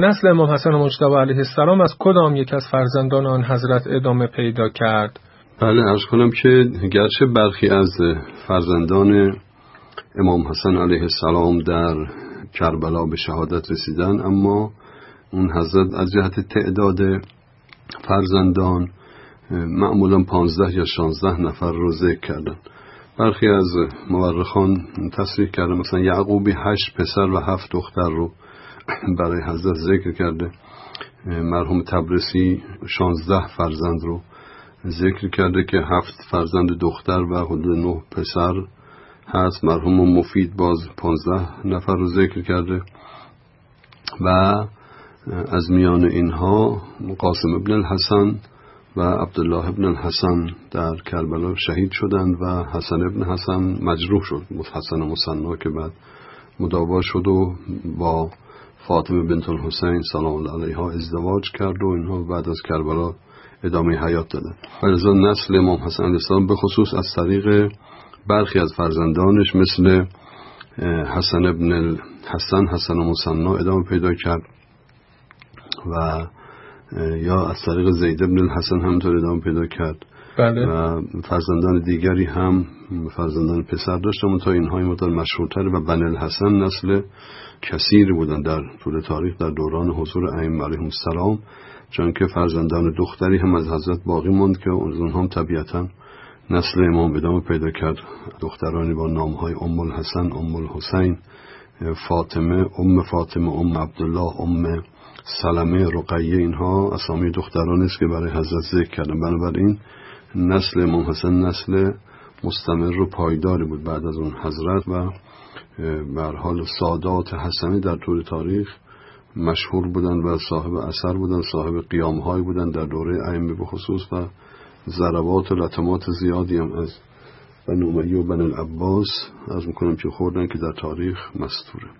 نسل امام حسن مجتبی علیه السلام از کدام یک از فرزندان آن حضرت ادامه پیدا کرد؟ بله، عرض کنم که گرچه برخی از فرزندان امام حسن علیه السلام در کربلا به شهادت رسیدن، اما اون حضرت از جهت تعداد فرزندان معمولا 15 یا 16 نفر رو ذکر کردن. برخی از مورخان تصریح کردن مثلا یعقوبی 8 پسر و 7 دختر رو برای حضرت ذکر کرده. مرحوم تبرسی 16 فرزند رو ذکر کرده که 7 فرزند دختر و حدود 9 پسر هست. مرحوم مفید باز 15 نفر رو ذکر کرده و از میان اینها قاسم ابن الحسن و عبدالله ابن الحسن در کربلا شهید شدند و حسن ابن حسن مجروح شد. حسن مصنا که بعد مداوا شد و با فاطمه بنت الحسین سلام الله علیها ازدواج کرد و اینها بعد از کربلا ادامه حیات دادن. ولذا نسل امام حسن علیه السلام به خصوص از طریق برخی از فرزندانش مثل حسن ابن الحسن حسن مصنا ادامه پیدا کرد و یا از طریق زید ابن الحسن همینطور ادامه پیدا کرد. بله. و فرزندان دیگری هم فرزندان پسر داشتن تا اینهای مدار مشهورتر و بنی الحسن نسل کثیر بودن در طول تاریخ در دوران حضور ائمه علیهم السلام، چون که فرزندان دختری هم از حضرت باقی ماند که اونها هم طبیعتا نسل امام ادامه پیدا کرد. دخترانی با نامهای ام الحسن، ام الحسین، فاطمه، ام عبدالله، ام سلمه، رقیه، اینها اسامی دخترانی است که برای حضرت ذکر کردن. بنابراین نسل امام حسن نسل مستمر و پایداری بود بعد از اون حضرت و به هر حال سادات حسنی در طول تاریخ مشهور بودند و صاحب اثر بودند، صاحب قیام‌های بودند در دوره ائمه به خصوص و ضربات و لطمات زیادی هم از بنی امیه و بنی العباس از میکنم که خوردن که در تاریخ مستوره.